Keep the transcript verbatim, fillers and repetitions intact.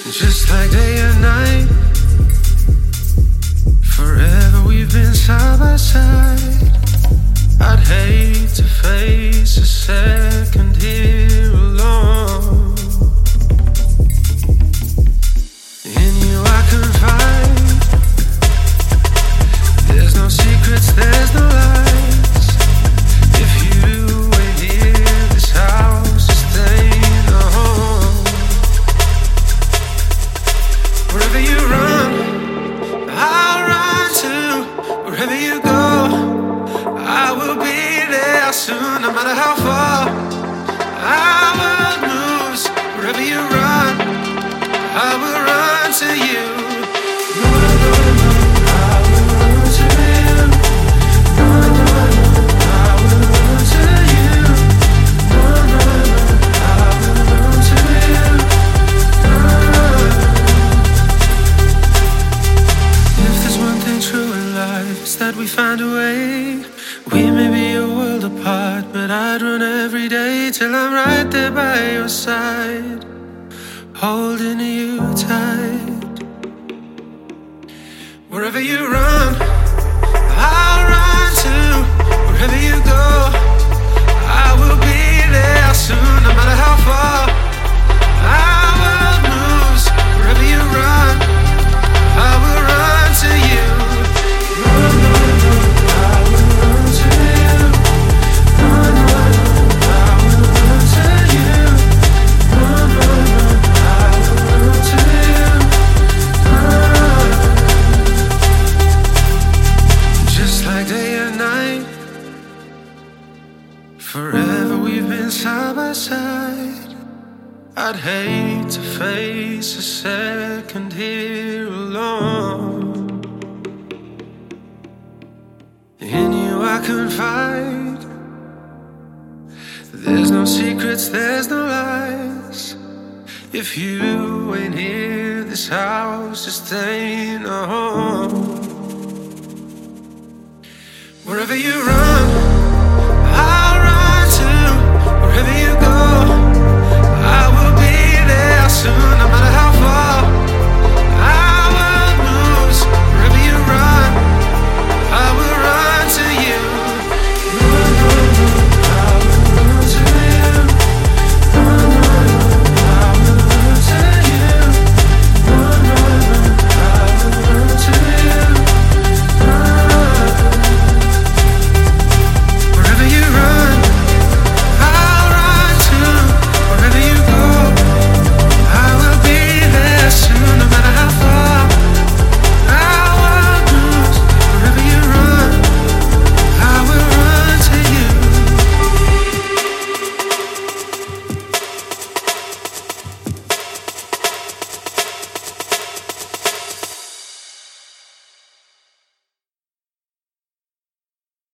Just like day and night, forever we've been side by side. I'd hate to face a second here alone. In you I confide. There's no secrets, there's no lies. If you ain't here, this house is staying a home. Wherever you run, I'll run too. Wherever you go, I will be there soon. No matter how far our world moves, wherever you run, I will run to you. No, no, no, no, I will run to you. No, no, no, I will run to you. No, no, no, I will run to you. If there's one thing true in life, it's that we find a way. We may be a world apart, but I'd run every day till I'm right there by your side, holding you tight. Wherever you run, I'll run too. Wherever you go, I will be there soon. No matter how far our world moves, wherever you run, I will run to you. No, no, no, I will run to you. No, no, no, I will run to you. No, no, no, I will run to you. Just like day and night, forever we've been side by side. I'd hate to face a second here alone. In you I confide. There's no secrets, there's no lies. If you ain't here, this house just ain't a home. Wherever you run, I'll run too. Wherever you go,